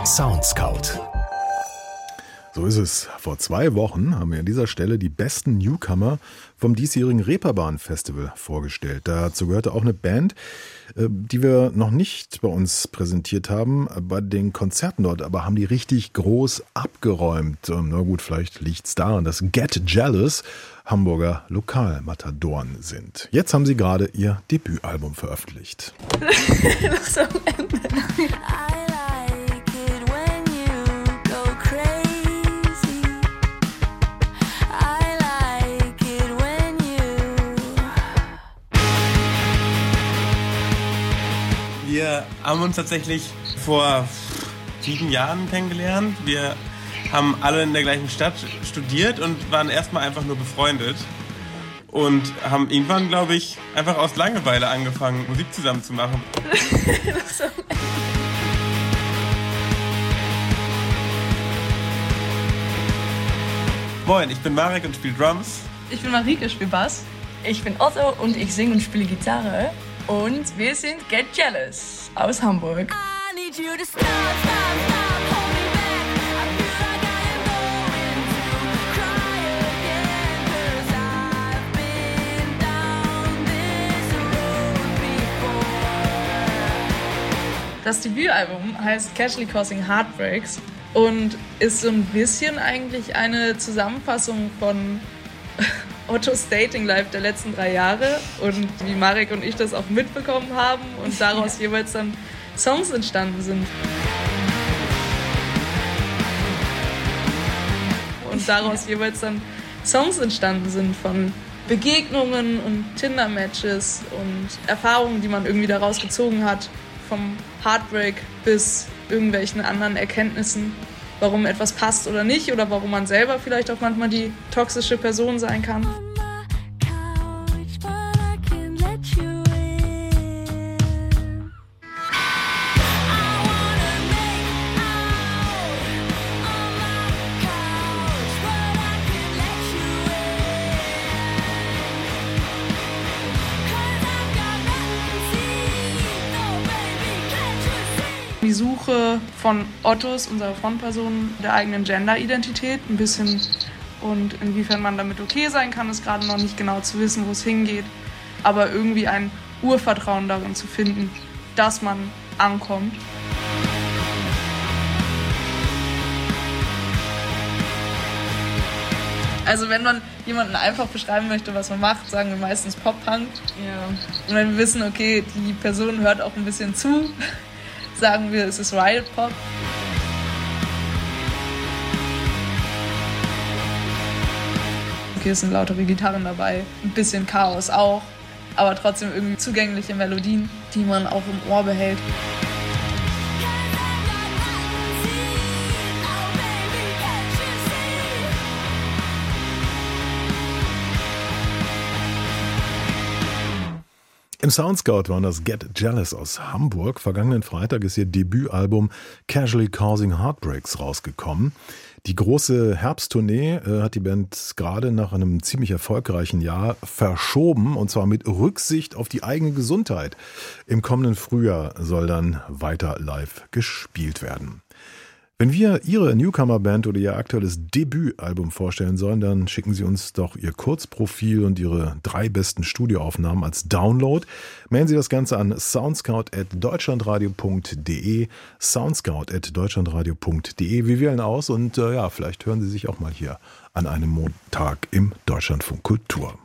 Soundscout. So ist es. Vor 2 Wochen haben wir an dieser Stelle die besten Newcomer vom diesjährigen Reeperbahn-Festival vorgestellt. Dazu gehörte auch eine Band, die wir noch nicht bei uns präsentiert haben, bei den Konzerten dort, aber haben die richtig groß abgeräumt. Na gut, vielleicht liegt es daran, dass Get Jealous Hamburger Lokalmatadoren sind. Jetzt haben sie gerade ihr Debütalbum veröffentlicht. Wir haben uns tatsächlich vor 7 Jahren kennengelernt. Wir haben alle in der gleichen Stadt studiert und waren erstmal einfach nur befreundet. Und haben irgendwann, glaube ich, einfach aus Langeweile angefangen, Musik zusammen zu machen. Moin, ich bin Marek und spiele Drums. Ich bin Marike, spiele Bass. Ich bin Otto und ich singe und spiele Gitarre. Und wir sind Get Jealous aus Hamburg. Das Debütalbum heißt Casually Causing Heartbreaks und ist so ein bisschen eigentlich eine Zusammenfassung von Ottos Dating Life der letzten 3 Jahre und wie Marek und ich das auch mitbekommen haben und daraus jeweils dann Songs entstanden sind. Von Begegnungen und Tinder-Matches und Erfahrungen, die man irgendwie daraus gezogen hat, vom Heartbreak bis irgendwelchen anderen Erkenntnissen, warum etwas passt oder nicht oder warum man selber vielleicht auch manchmal die toxische Person sein kann. Die Suche von Ottos, unserer Frontperson, der eigenen Gender-Identität ein bisschen und inwiefern man damit okay sein kann, ist gerade noch nicht genau zu wissen, wo es hingeht, aber irgendwie ein Urvertrauen darin zu finden, dass man ankommt. Also wenn man jemanden einfach beschreiben möchte, was man macht, sagen wir meistens Pop-Punk. Ja. Und wenn wir wissen, okay, die Person hört auch ein bisschen zu, sagen wir, es ist Riot Pop. Okay, es sind lautere Gitarren dabei, ein bisschen Chaos auch, aber trotzdem irgendwie zugängliche Melodien, die man auch im Ohr behält. Im Soundscout waren das Get Jealous aus Hamburg. Vergangenen Freitag ist ihr Debütalbum Casually Causing Heartbreaks rausgekommen. Die große Herbsttournee hat die Band gerade nach einem ziemlich erfolgreichen Jahr verschoben, und zwar mit Rücksicht auf die eigene Gesundheit. Im kommenden Frühjahr soll dann weiter live gespielt werden. Wenn wir Ihre Newcomer-Band oder Ihr aktuelles Debütalbum vorstellen sollen, dann schicken Sie uns doch Ihr Kurzprofil und Ihre 3 besten Studioaufnahmen als Download. Mailen Sie das Ganze an soundscout@deutschlandradio.de, soundscout@deutschlandradio.de. Wir wählen aus und vielleicht hören Sie sich auch mal hier an einem Montag im Deutschlandfunk Kultur.